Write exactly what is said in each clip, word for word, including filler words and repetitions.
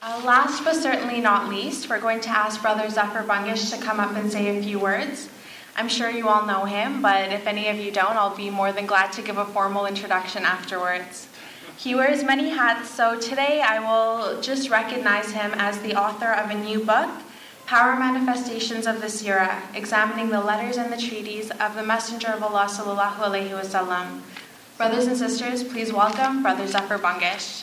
Uh, last but certainly not least, we're going to ask Brother Zafar Bungish to come up and say a few words. I'm sure you all know him, but if any of you don't, I'll be more than glad to give a formal introduction afterwards. He wears many hats, so today I will just recognize him as the author of a new book, Power Manifestations of the Seerah, examining the letters and the treaties of the Messenger of Allah sallallahu alaihi wasallam. Brothers and sisters, please welcome Brother Zafar Bungish.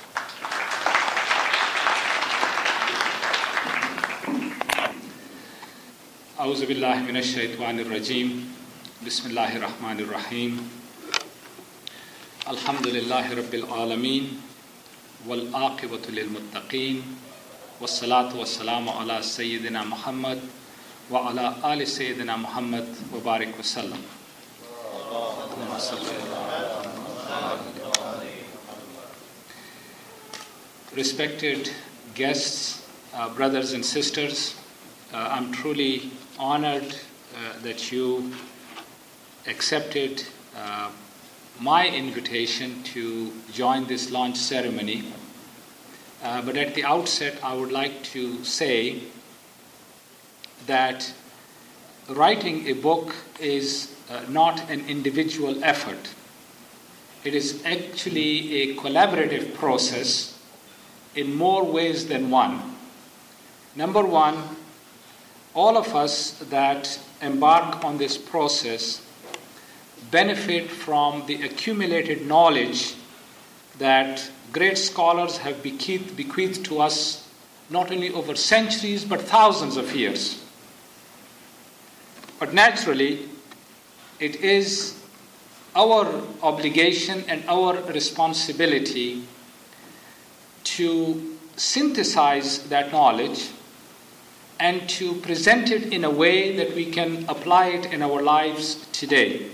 أعوذ بالله من الشيطان الرجيم بسم الله الرحمن الرحيم الحمد لله رب العالمين والعاقبة للمتقين والصلاة والسلام على سيدنا محمد وعلى آل سيدنا محمد وبارك وسلم. Respected guests, uh, brothers and sisters, uh, I'm truly honored uh, that you accepted uh, my invitation to join this launch ceremony. Uh, but at the outset, I would like to say that writing a book is uh, not an individual effort. It is actually a collaborative process in more ways than one. Number one, all of us that embark on this process benefit from the accumulated knowledge that great scholars have bequeathed, bequeathed to us not only over centuries but thousands of years. But naturally, it is our obligation and our responsibility to synthesize that knowledge and to present it in a way that we can apply it in our lives today.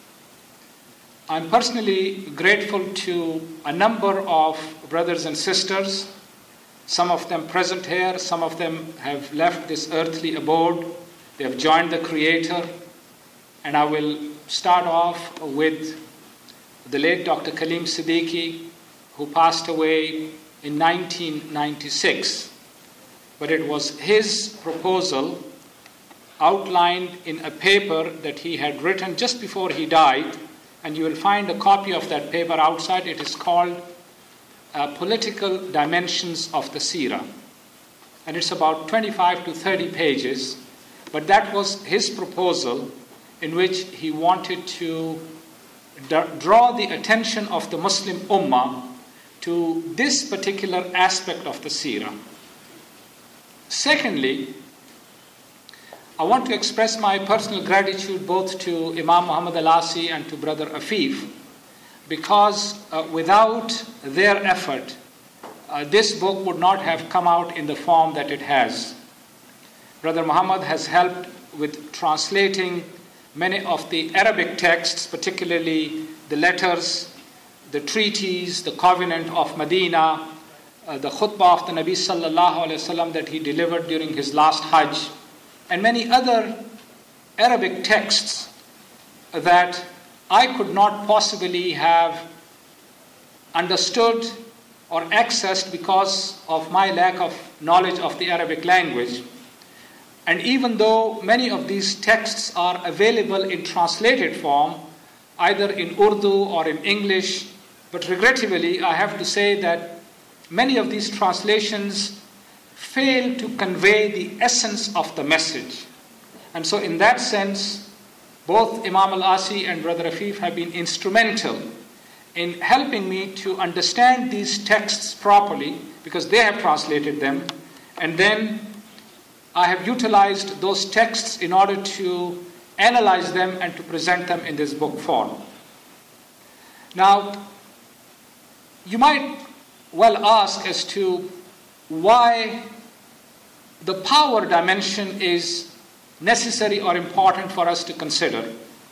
I'm personally grateful to a number of brothers and sisters, some of them present here, some of them have left this earthly abode, they have joined the Creator, and I will start off with the late Doctor Kaleem Siddiqui, who passed away in nineteen ninety-six. But it was his proposal outlined in a paper that he had written just before he died, and you will find a copy of that paper outside. It is called uh, Political Dimensions of the Seerah. And it's about twenty-five to thirty pages, but that was his proposal in which he wanted to d- draw the attention of the Muslim Ummah to this particular aspect of the Seerah. Secondly, I want to express my personal gratitude both to Imam Muhammad Al-Asi and to Brother Afif, because uh, without their effort, uh, this book would not have come out in the form that it has. Brother Muhammad has helped with translating many of the Arabic texts, particularly the letters, the treaties, the Covenant of Medina, Uh, the khutbah of the Nabi sallallahu alaihi wasallam that he delivered during his last Hajj, and many other Arabic texts that I could not possibly have understood or accessed because of my lack of knowledge of the Arabic language. And even though many of these texts are available in translated form, either in Urdu or in English, but regrettably I have to say that many of these translations fail to convey the essence of the message. And so in that sense, both Imam Al-Asi and Brother Afif have been instrumental in helping me to understand these texts properly, because they have translated them, and then I have utilized those texts in order to analyze them and to present them in this book form. Now, you might well ask as to why the power dimension is necessary or important for us to consider.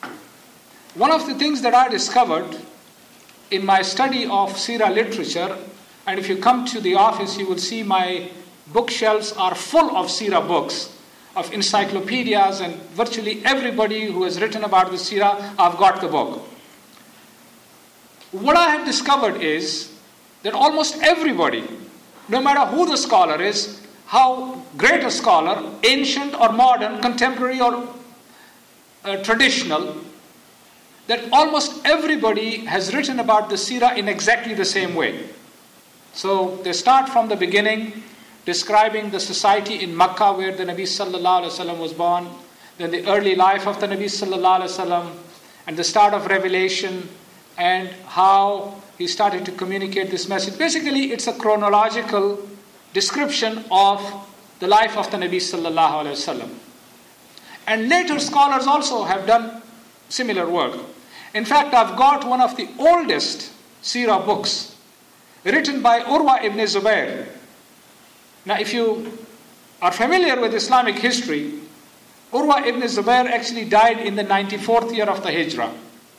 One of the things that I discovered in my study of Seerah literature, and if you come to the office, you will see my bookshelves are full of Seerah books, of encyclopedias, and virtually everybody who has written about the Seerah, I've got the book. What I have discovered is that almost everybody no matter who the scholar is, how great a scholar, ancient or modern, contemporary or uh, traditional, that almost everybody has written about the seerah in exactly the same way. So they start from the beginning, describing the society in Makkah where the Nabi sallallahu alaihi wasallam was born, then the early life of the Nabi sallallahu alaihi wasallam, and the start of revelation, and how he started to communicate this message. Basically, it's a chronological description of the life of the Nabi sallallahu alaihi wasallam. And later scholars also have done similar work. In fact, I've got one of the oldest seerah books written by Urwa ibn Zubair. Now, if you are familiar with Islamic history, Urwa ibn Zubair actually died in the ninety-fourth year of the Hijrah.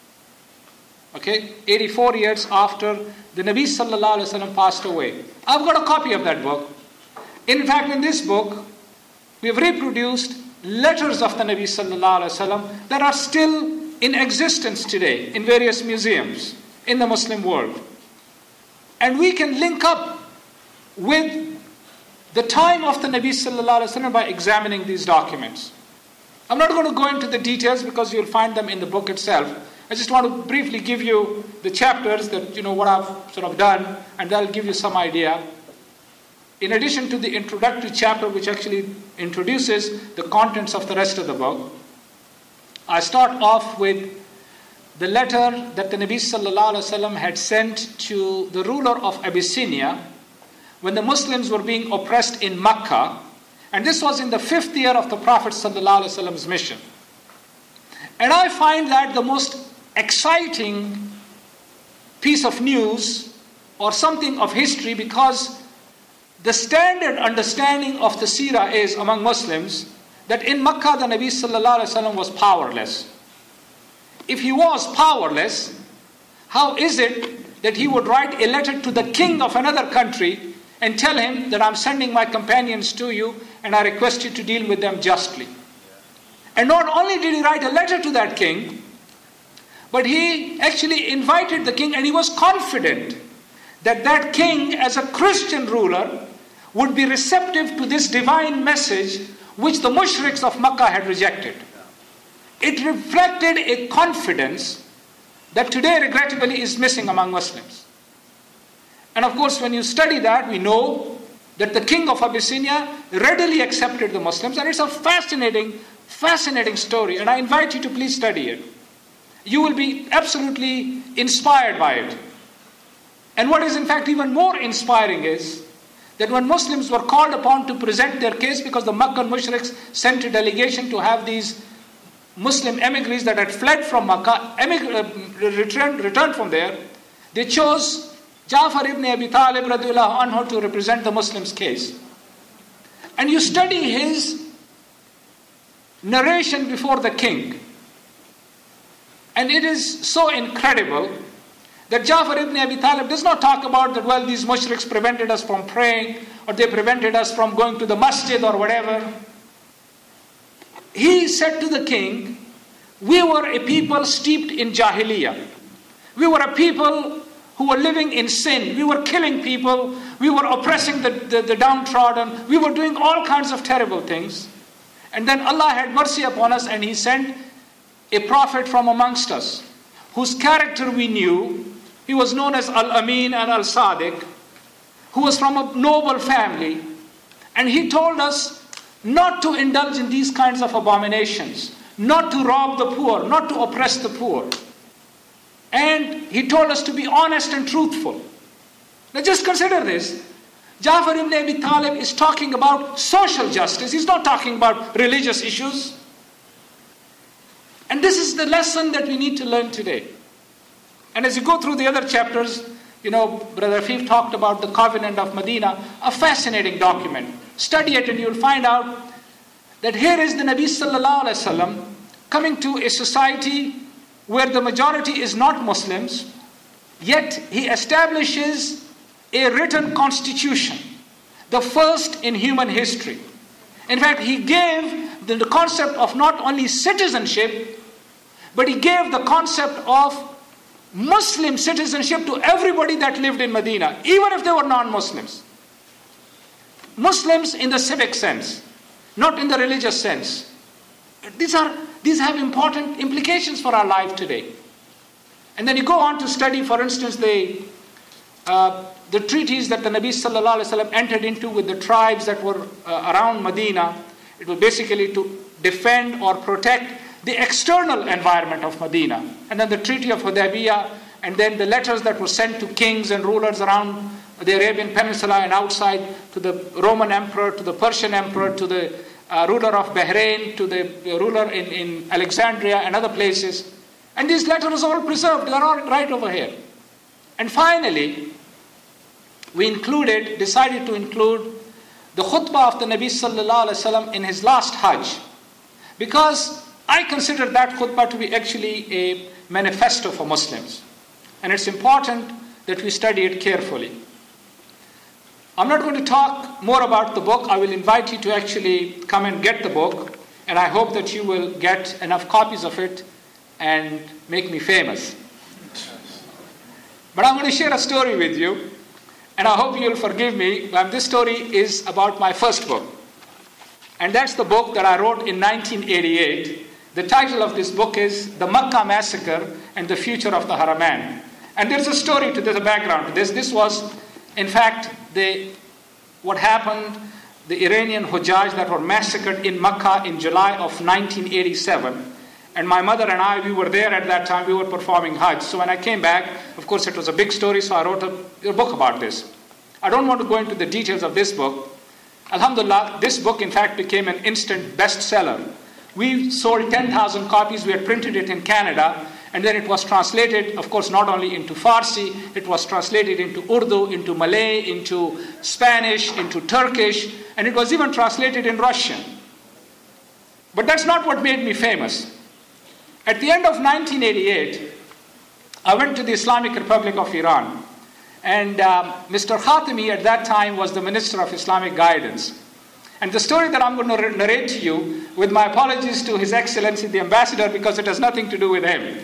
Okay, eighty-four years after the Nabi sallallahu alaihi wasallam passed away. I've got a copy of that book. In fact, in this book, we have reproduced letters of the Nabi sallallahu alaihi wasallam that are still in existence today in various museums in the Muslim world. And we can link up with the time of the Nabi sallallahu alaihi wasallam by examining these documents. I'm not going to go into the details because you'll find them in the book itself. I just want to briefly give you the chapters that, you know, what I've sort of done, and that'll give you some idea. In addition to the introductory chapter, which actually introduces the contents of the rest of the book, I start off with the letter that the Nabi sallallahu alaihi wasallam had sent to the ruler of Abyssinia when the Muslims were being oppressed in Makkah, and this was in the fifth year of the Prophet sallallahu alaihi wasallam's mission. And I find that the most exciting piece of news or something of history, because the standard understanding of the seerah is among Muslims that in Makkah the Nabi sallallahu alaihi wasallam was powerless. If he was powerless, how is it that he would write a letter to the king of another country and tell him that I'm sending my companions to you and I request you to deal with them justly? And not only did he write a letter to that king, but he actually invited the king, and he was confident that that king, as a Christian ruler, would be receptive to this divine message which the mushriks of Makkah had rejected. It reflected a confidence that today regrettably is missing among Muslims. And of course, when you study that, we know that the king of Abyssinia readily accepted the Muslims, and it's a fascinating, fascinating story, and I invite you to please study it. You will be absolutely inspired by it. And what is in fact even more inspiring is that when Muslims were called upon to present their case, because the Meccan mushriks sent a delegation to have these Muslim emigres that had fled from Makkah emig- uh, returned, returned from there, they chose Ja'far ibn Abi Talib radiallahu anhu to represent the Muslims' case. And you study his narration before the king, and it is so incredible that Ja'far ibn Abi Talib does not talk about that, well, these mushriks prevented us from praying, or they prevented us from going to the masjid or whatever. He said to the king, we were a people steeped in jahiliyyah. We were a people who were living in sin. We were killing people. We were oppressing the, the, the downtrodden. We were doing all kinds of terrible things. And then Allah had mercy upon us, and He sent a prophet from amongst us, whose character we knew. He was known as Al-Amin and Al-Sadiq, who was from a noble family. And he told us not to indulge in these kinds of abominations, not to rob the poor, not to oppress the poor. And he told us to be honest and truthful. Now just consider this. Ja'far ibn Abi Talib is talking about social justice. He's not talking about religious issues. And this is the lesson that we need to learn today. And as you go through the other chapters, you know, Brother Afif talked about the Covenant of Medina, a fascinating document. Study it and you'll find out that here is the Nabi sallallahu alaihi wasallam coming to a society where the majority is not Muslims, yet he establishes a written constitution, the first in human history. In fact, he gave the, the concept of not only citizenship, but he gave the concept of Muslim citizenship to everybody that lived in Medina, even if they were non-Muslims. Muslims in the civic sense, not in the religious sense. These are these have important implications for our life today. And then you go on to study, for instance, the uh, the treaties that the Nabi sallallahu alaihi wasallam entered into with the tribes that were uh, around Medina. It was basically to defend or protect the external environment of Medina. And then the Treaty of Hudaybiyah, and then the letters that were sent to kings and rulers around the Arabian Peninsula and outside, to the Roman Emperor, to the Persian Emperor, to the uh, ruler of Bahrain, to the ruler in, in Alexandria and other places. And these letters are all preserved. They are all right over here. And finally, we included, decided to include the khutbah of the Nabi sallallahu alaihi wasallam in his last Hajj, because I consider that khutbah to be actually a manifesto for Muslims, and it's important that we study it carefully. I'm not going to talk more about the book. I will invite you to actually come and get the book, and I hope that you will get enough copies of it and make me famous. But I'm going to share a story with you, and I hope you'll forgive me. This story is about my first book, and that's the book that I wrote in nineteen eighty-eight. The title of this book is The Makkah Massacre and the Future of the Haramain. And there's a story to this, a background to this. This was, in fact, the what happened, the Iranian Hujjaj that were massacred in Makkah in July of nineteen eighty-seven. And my mother and I, we were there at that time. We were performing Hajj. So when I came back, of course, it was a big story, so I wrote a, a book about this. I don't want to go into the details of this book. Alhamdulillah, this book, in fact, became an instant bestseller. We sold ten thousand copies. We had printed it in Canada, and then it was translated, of course, not only into Farsi, it was translated into Urdu, into Malay, into Spanish, into Turkish, and it was even translated in Russian. But that's not what made me famous. At the end of nineteen eighty-eight, I went to the Islamic Republic of Iran, and um, Mister Khatami at that time was the Minister of Islamic Guidance. And the story that I'm going to narrate to you, with my apologies to His Excellency the Ambassador, because it has nothing to do with him.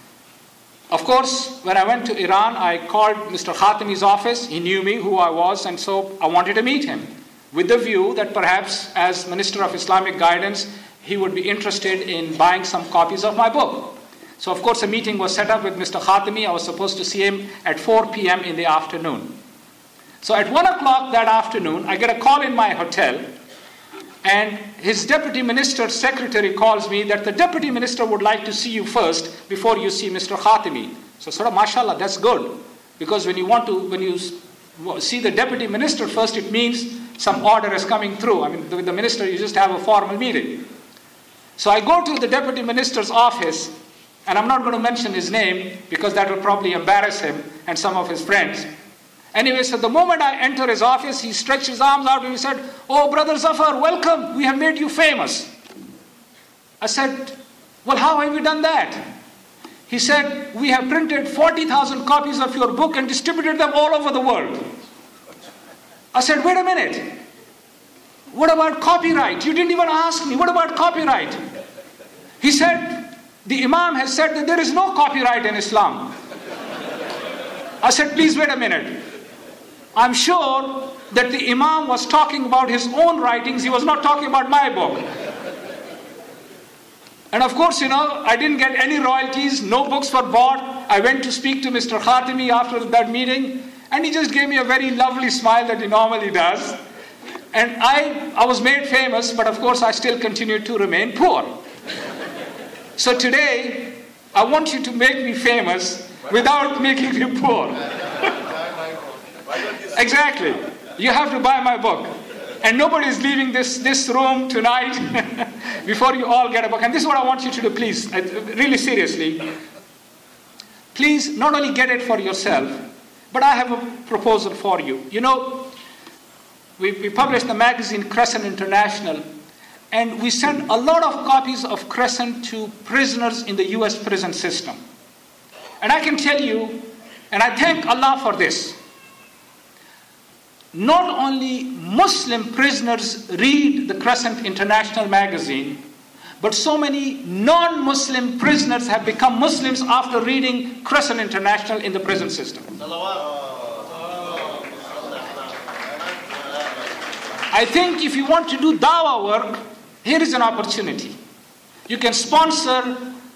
Of course, when I went to Iran, I called Mister Khatami's office. He knew me, who I was, and so I wanted to meet him, with the view that perhaps as Minister of Islamic Guidance, he would be interested in buying some copies of my book. So of course a meeting was set up with Mister Khatami. I was supposed to see him at four p.m. in the afternoon. So at one o'clock that afternoon, I get a call in my hotel, and his deputy minister's secretary calls me that the deputy minister would like to see you first before you see Mister Khatami. So sort of, mashallah, that's good. Because when you want to, when you see the deputy minister first, it means some order is coming through. I mean, with the minister, you just have a formal meeting. So I go to the deputy minister's office, and I'm not going to mention his name because that will probably embarrass him and some of his friends. Anyway, so the moment I enter his office, he stretched his arms out and he said, "Oh, Brother Zafar, welcome. We have made you famous." I said, "Well, how have you done that?" He said, "We have printed forty thousand copies of your book and distributed them all over the world." I said, "Wait a minute. What about copyright? You didn't even ask me. What about copyright?" He said, "The Imam has said that there is no copyright in Islam." I said, "Please wait a minute. I'm sure that the Imam was talking about his own writings. He was not talking about my book." And of course, you know, I didn't get any royalties. No books were bought. I went to speak to Mister Khatami after that meeting, and he just gave me a very lovely smile that he normally does. And I, I was made famous, but of course I still continued to remain poor. So today, I want you to make me famous without making me poor. Exactly. You have to buy my book. And nobody is leaving this, this room tonight before you all get a book. And this is what I want you to do, please, really seriously. Please, not only get it for yourself, but I have a proposal for you. You know, we, we published the magazine Crescent International, and we sent a lot of copies of Crescent to prisoners in the U S prison system. And I can tell you, and I thank Allah for this, not only Muslim prisoners read the Crescent International magazine, but so many non-Muslim prisoners have become Muslims after reading Crescent International in the prison system. I think if you want to do dawah work, here is an opportunity. You can sponsor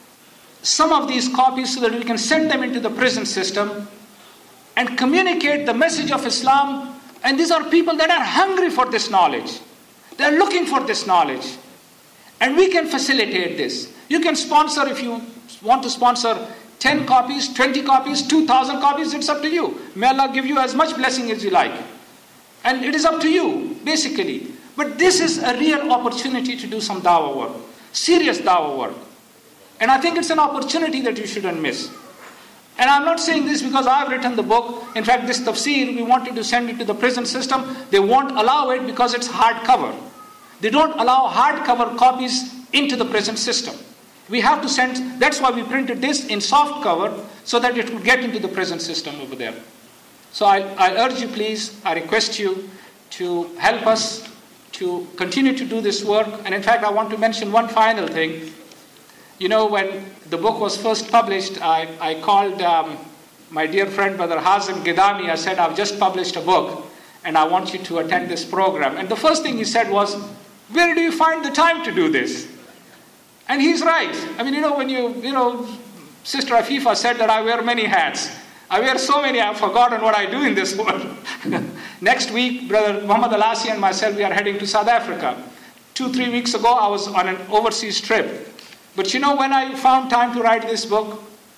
some of these copies so that we can send them into the prison system and communicate the message of Islam. And these are people that are hungry for this knowledge. They are looking for this knowledge. And we can facilitate this. You can sponsor, if you want to sponsor ten copies, twenty copies, two thousand copies, it's up to you. May Allah give you as much blessing as you like. And it is up to you, basically. But this is a real opportunity to do some dawah work, serious dawah work. And I think it's an opportunity that you shouldn't miss. And I'm not saying this because I've written the book. In fact, this tafsir, we wanted to send it to the prison system. They won't allow it because it's hardcover. They don't allow hardcover copies into the prison system. We have to send, that's why we printed this in soft cover so that it would get into the prison system over there. So I, I urge you, please, I request you to help us to continue to do this work. And in fact, I want to mention one final thing. You know, when the book was first published, I, I called um, my dear friend, Brother Hazim Gidami. I said, I've just published a book and I want you to attend this program. And the first thing he said was, where do you find the time to do this? And he's right. I mean, you know, when you, you know, Sister Afifa said that I wear many hats. I wear so many, I've forgotten what I do in this world. Next week, Brother Muhammad Alasi and myself, we are heading to South Africa. Two, three weeks ago, I was on an overseas trip. But you know, when I found time to write this book,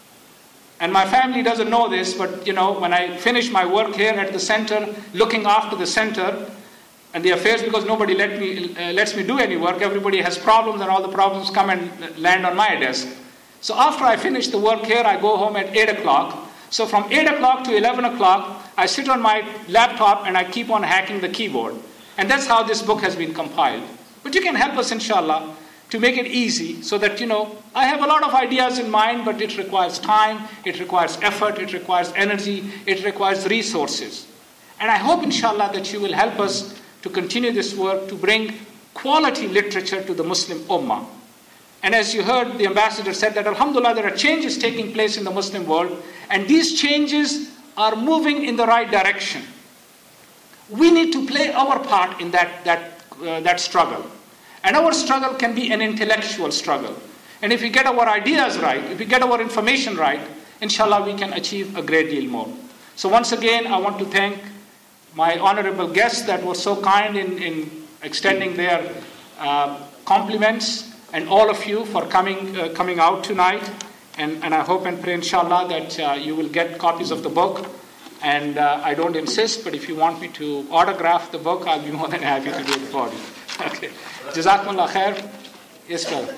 and my family doesn't know this, but you know, when I finished my work here at the center, looking after the center, and the affairs, because nobody let me, uh, lets me do any work, everybody has problems and all the problems come and land on my desk. So after I finish the work here, I go home at eight o'clock. So from eight o'clock to eleven o'clock, I sit on my laptop and I keep on hacking the keyboard. And that's how this book has been compiled. But you can help us, inshallah, to make it easy so that, you know, I have a lot of ideas in mind, but it requires time, it requires effort, it requires energy, it requires resources. And I hope, inshallah, that you will help us to continue this work, to bring quality literature to the Muslim Ummah. And as you heard, the ambassador said that, alhamdulillah, there are changes taking place in the Muslim world, and these changes are moving in the right direction. We need to play our part in that, that, uh, that struggle. And our struggle can be an intellectual struggle. And if we get our ideas right, if we get our information right, inshallah, we can achieve a great deal more. So once again, I want to thank my honorable guests that were so kind in, in extending their uh, compliments, and all of you for coming uh, coming out tonight. And, and I hope and pray, inshallah, that uh, you will get copies of the book. And uh, I don't insist, but if you want me to autograph the book, I'll be more than happy to do it for you. Okay. Jazakumullah khair. Yes, brother.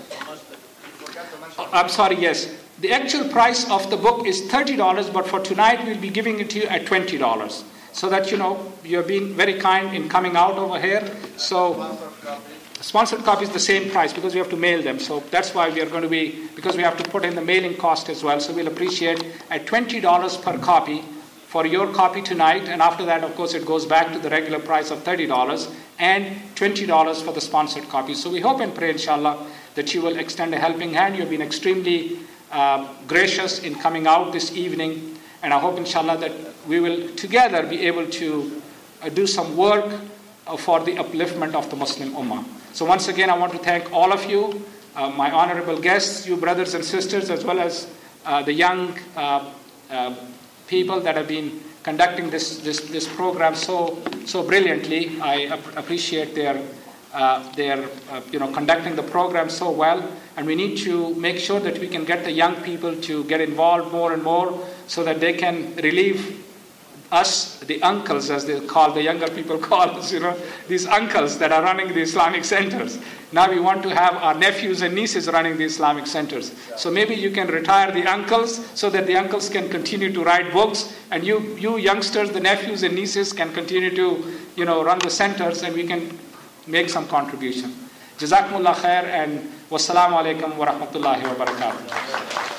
Oh, I'm sorry, yes. The actual price of the book is thirty dollars, but for tonight we'll be giving it to you at twenty dollars. So that, you know, you're being very kind in coming out over here. So sponsored copy is the same price because we have to mail them. So that's why we are going to be, because we have to put in the mailing cost as well. So we'll appreciate at twenty dollars per copy for your copy tonight. And after that, of course, it goes back to the regular price of thirty dollars and twenty dollars for the sponsored copy. So we hope and pray, inshallah, that you will extend a helping hand. You've been extremely uh, gracious in coming out this evening. And I hope, inshallah, that we will together be able to uh, do some work uh, for the upliftment of the Muslim Ummah. So once again, I want to thank all of you, uh, my honorable guests, you brothers and sisters, as well as uh, the young uh, uh, people that have been conducting this, this, this program so, so brilliantly. I ap- appreciate their, uh, their uh, you know, conducting the program so well. And we need to make sure that we can get the young people to get involved more and more so that they can relieve us, the uncles, as they call, the younger people call us, you know, these uncles that are running the Islamic centers. Now we want to have our nephews and nieces running the Islamic centers. So maybe you can retire the uncles so that the uncles can continue to write books, and you, you youngsters, the nephews and nieces, can continue to, you know, run the centers, and we can make some contribution. Jazakumullah khair, and wassalamu alaikum wa rahmatullahi wa barakatuh.